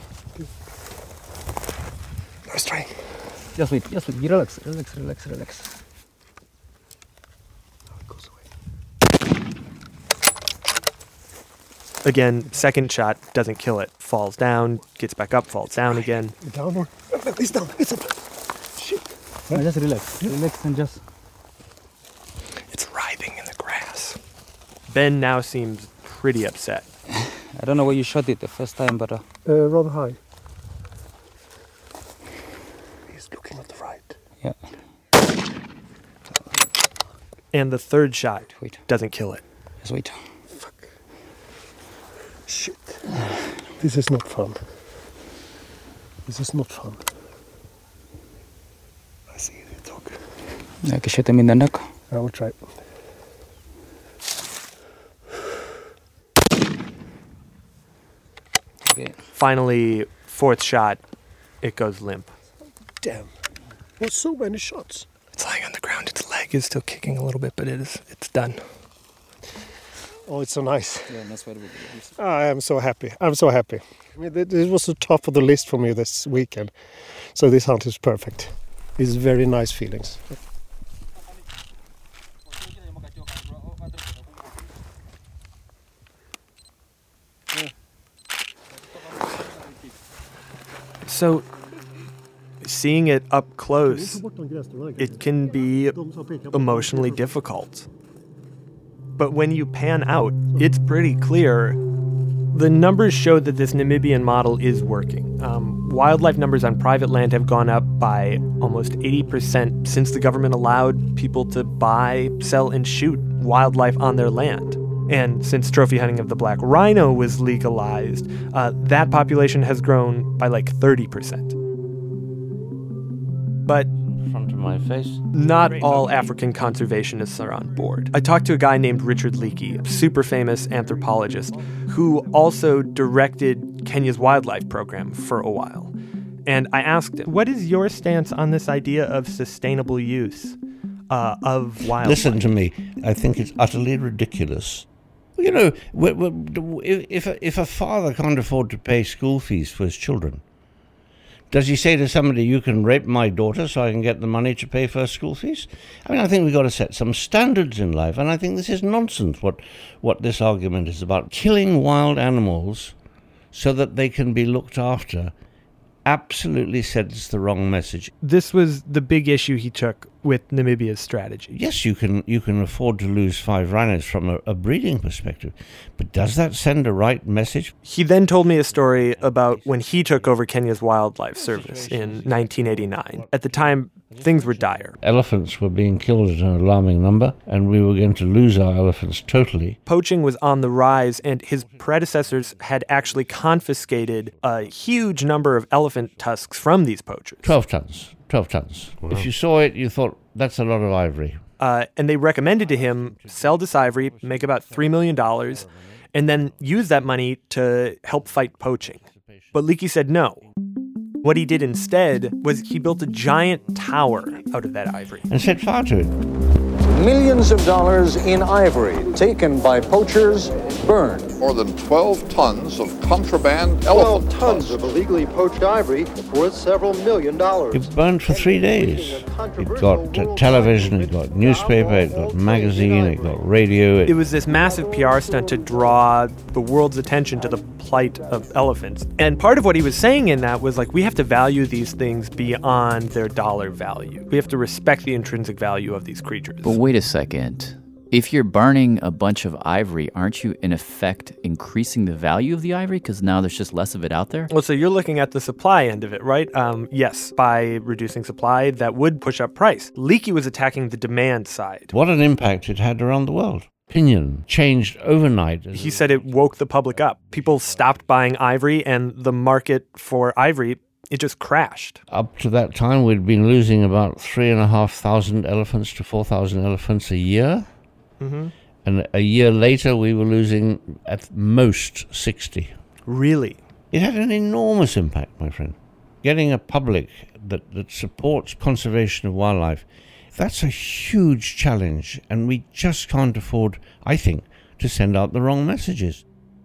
Let's try. Just wait. Relax. Again, second shot doesn't kill it. Falls down, gets back up, falls down again. Down or? It's down. It's up. Shit. No, just relax. Relax and just... It's writhing in the grass. Ben now seems pretty upset. I don't know where you shot it the first time, but... rather high. He's looking at the right. Yeah. And the third shot doesn't kill it. Just wait. Fuck. Shit. This is not fun. I see the dog. I can shoot him in the neck. I will try. Finally, fourth shot, it goes limp. Damn. What, so many shots? It's lying on the ground. Its leg is still kicking a little bit, but it's done. Oh, it's so nice. Yeah, that's what I am so happy. I'm so happy. I mean, this was the top of the list for me this weekend. So this hunt is perfect. It's very nice feelings. So, seeing it up close, it can be emotionally difficult. But when you pan out, it's pretty clear. The numbers show that this Namibian model is working. Wildlife numbers on private land have gone up by almost 80% since the government allowed people to buy, sell, and shoot wildlife on their land. And since trophy hunting of the black rhino was legalized, that population has grown by like 30%. But front of my face. Not all African conservationists are on board. I talked to a guy named Richard Leakey, a super famous anthropologist, who also directed Kenya's wildlife program for a while. And I asked him, what is your stance on this idea of sustainable use of wildlife? Listen to me. I think it's utterly ridiculous. You know, if a father can't afford to pay school fees for his children, does he say to somebody, you can rape my daughter so I can get the money to pay for her school fees? I mean, I think we've got to set some standards in life, and I think this is nonsense, what this argument is about. Killing wild animals so that they can be looked after absolutely sends the wrong message. This was the big issue he took with Namibia's strategy. Yes, you can afford to lose 5 rhinos from a breeding perspective, but does that send a right message? He then told me a story about when he took over Kenya's Wildlife Service in 1989. At the time, things were dire. Elephants were being killed at an alarming number, and we were going to lose our elephants totally. Poaching was on the rise, and his predecessors had actually confiscated a huge number of elephant tusks from these poachers. 12 tons. 12 tons. Wow. If you saw it, you thought, that's a lot of ivory. And they recommended to him, sell this ivory, make about $3 million, and then use that money to help fight poaching. But Leakey said no. What he did instead was he built a giant tower out of that ivory. And set fire to it. Millions of dollars in ivory taken by poachers, burned. More than 12 tons of contraband elephant 12 tons of illegally poached ivory worth several $1 million. It burned for 3 days. It got television, it got newspaper, it got magazine, it got radio. It was this massive PR stunt to draw the world's attention to the plight of elephants. And part of what he was saying in that was like, we have to value these things beyond their dollar value. We have to respect the intrinsic value of these creatures. But wait a second. If you're burning a bunch of ivory, aren't you in effect increasing the value of the ivory because now there's just less of it out there? Well, so you're looking at the supply end of it, right? Yes, by reducing supply, that would push up price. Leakey was attacking the demand side. What an impact it had around the world. Opinion changed overnight. He said it woke the public up. People stopped buying ivory, and the market for ivory, it just crashed. Up to that time, we'd been losing about 3,500 elephants to 4,000 elephants a year. Mm-hmm. And a year later, we were losing at most 60. Really? It had an enormous impact, my friend. Getting a public that supports conservation of wildlife, that's a huge challenge, and we just can't afford, I think, to send out the wrong messages.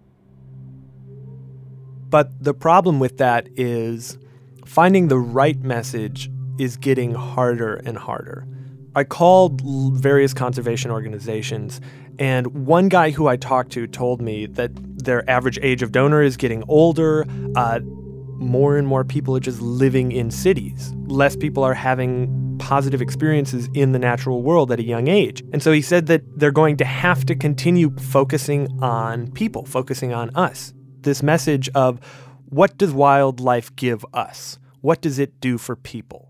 But the problem with that is finding the right message is getting harder and harder. I called various conservation organizations, and one guy who I talked to told me that their average age of donor is getting older. More and more people are just living in cities. Less people are having positive experiences in the natural world at a young age. And so he said that they're going to have to continue focusing on people, focusing on us. This message of what does wildlife give us? What does it do for people?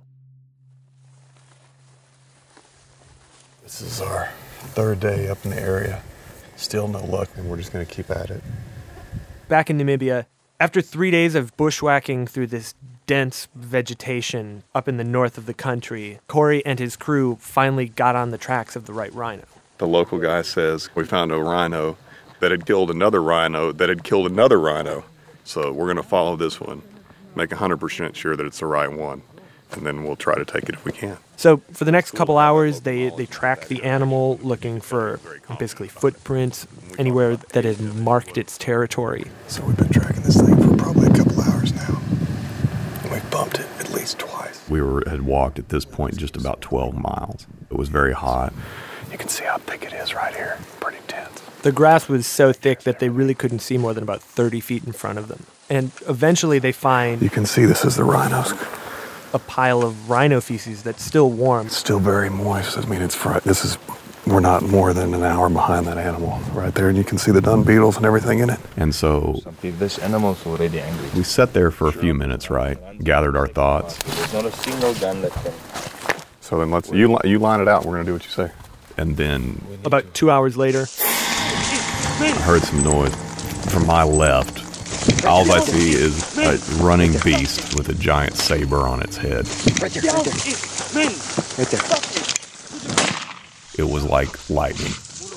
This is our 3rd day up in the area. Still no luck, and we're just going to keep at it. Back in Namibia, after 3 days of bushwhacking through this dense vegetation up in the north of the country, Corey and his crew finally got on the tracks of the right rhino. The local guy says, we found a rhino that had killed another rhino that had killed another rhino. So we're going to follow this one, make 100% sure that it's the right one, and then we'll try to take it if we can. So for the next couple hours, they track the animal, looking for basically footprints anywhere that had marked its territory. So we've been tracking this thing for probably a couple hours now. And we've bumped it at least twice. We had walked at this point just about 12 miles. It was very hot. You can see how thick it is right here. Pretty dense. The grass was so thick that they really couldn't see more than about 30 feet in front of them. And eventually they find... You can see this is the rhinos. A pile of rhino feces that's still warm. It's still very moist. I mean, we're not more than an hour behind that animal right there, and you can see the dung beetles and everything in it. And so This animal's already angry. we sat there for a few minutes, right? Gathered our thoughts. There's not a single gun that can... So then you line it out. We're going to do what you say. And then about 2 hours later, I heard some noise from my left. All I see is a running beast with a giant saber on its head. Right there. Right there. It was like lightning.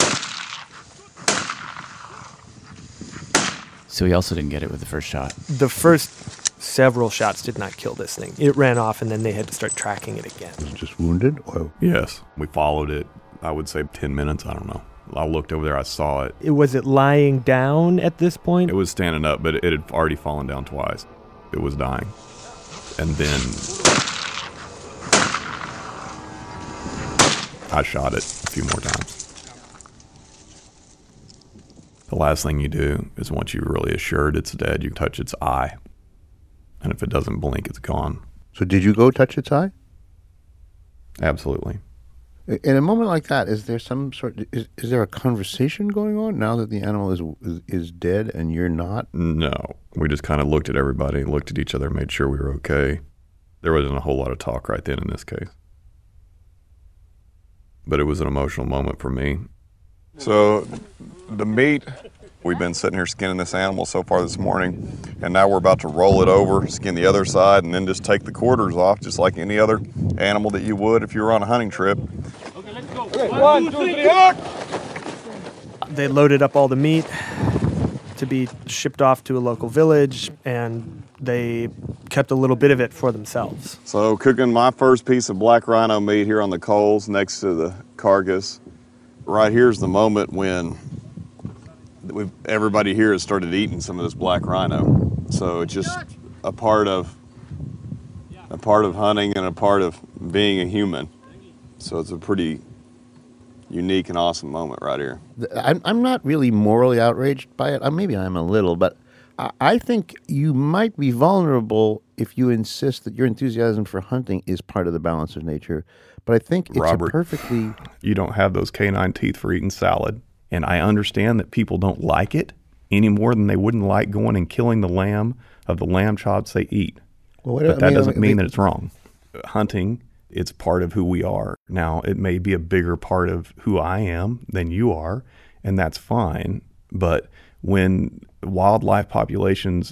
So he also didn't get it with the first shot. The first several shots did not kill this thing. It ran off, and then they had to start tracking it again. Was it just wounded? Or? Yes. We followed it, I would say 10 minutes. I don't know. I looked over there. I saw it. Was it lying down at this point? It was standing up, but it had already fallen down twice. It was dying. And then I shot it a few more times. The last thing you do is once you're really assured it's dead, you touch its eye. And if it doesn't blink, it's gone. So did you go touch its eye? Absolutely. In a moment like that, is there some sort? Is there a conversation going on now that the animal is dead and you're not? No, we just kind of looked at everybody, looked at each other, made sure we were okay. There wasn't a whole lot of talk right then in this case, but it was an emotional moment for me. So the meat, we've been sitting here skinning this animal so far this morning, and now we're about to roll it over, skin the other side, and then just take the quarters off, just like any other animal that you would if you were on a hunting trip. Okay, 1, 2, 3, hook! They loaded up all the meat to be shipped off to a local village, and they kept a little bit of it for themselves. So cooking my first piece of black rhino meat here on the coals next to the carcass. Right here's the moment when everybody here has started eating some of this black rhino. So it's just a part of hunting and a part of being a human. So it's a pretty unique and awesome moment right here. I'm not really morally outraged by it. Maybe I'm a little, but I think you might be vulnerable if you insist that your enthusiasm for hunting is part of the balance of nature. But I think it's Robert, a perfectly... You don't have those canine teeth for eating salad. And I understand that people don't like it any more than they wouldn't like going and killing the lamb of the lamb chops they eat. Well, but that doesn't mean that it's wrong. Hunting, it's part of who we are. Now, it may be a bigger part of who I am than you are, and that's fine. But when wildlife populations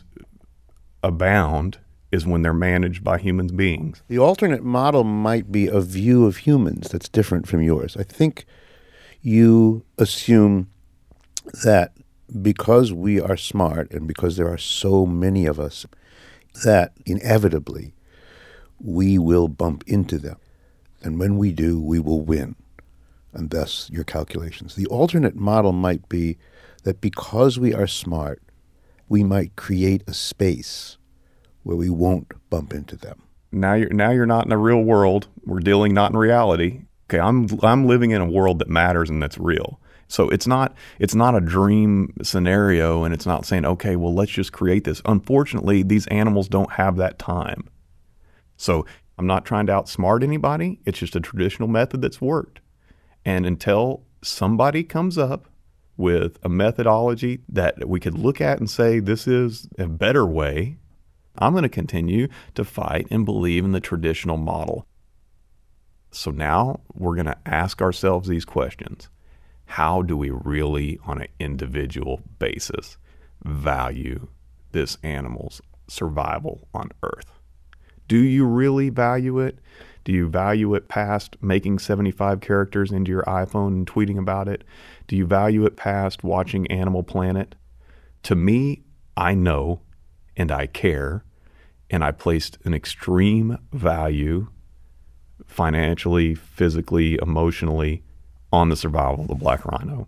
abound is when they're managed by human beings. The alternate model might be a view of humans that's different from yours. I think you assume that because we are smart and because there are so many of us, that inevitably we will bump into them. And when we do, we will win. And thus your calculations. The alternate model might be that because we are smart, we might create a space where we won't bump into them. Now you're not in a real world. We're dealing not in reality. Okay, I'm living in a world that matters and that's real. So it's not a dream scenario, and it's not saying, okay, well, let's just create this. Unfortunately, these animals don't have that time. So I'm not trying to outsmart anybody. It's just a traditional method that's worked. And until somebody comes up with a methodology that we could look at and say, this is a better way, I'm going to continue to fight and believe in the traditional model. So now we're going to ask ourselves these questions. How do we really, on an individual basis, value this animal's survival on Earth? Do you really value it? Do you value it past making 75 characters into your iPhone and tweeting about it? Do you value it past watching Animal Planet? To me, I know and I care, and I placed an extreme value financially, physically, emotionally on the survival of the black rhino.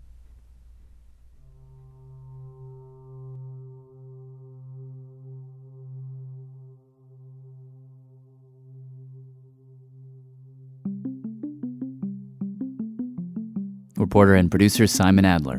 Reporter and producer Simon Adler.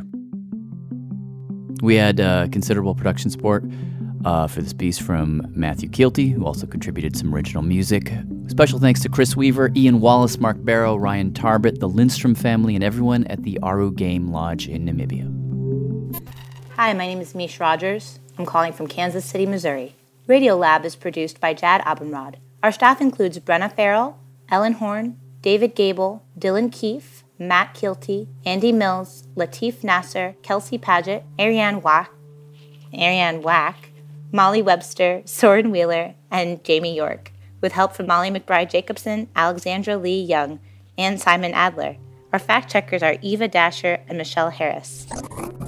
We had considerable production support for this piece from Matthew Keelty, who also contributed some original music. Special thanks to Chris Weaver, Ian Wallace, Mark Barrow, Ryan Tarbett, the Lindstrom family, and everyone at the Aru Game Lodge in Namibia. Hi, my name is Mish Rogers. I'm calling from Kansas City, Missouri. Radiolab is produced by Jad Abumrad. Our staff includes Brenna Farrell, Ellen Horn, David Gable, Dylan Keefe, Matt Keelty, Andy Mills, Latif Nasser, Kelsey Paget, Ariane Wack, Molly Webster, Soren Wheeler, and Jamie York, with help from Molly McBride Jacobson, Alexandra Lee Young, and Simon Adler. Our fact checkers are Eva Dasher and Michelle Harris.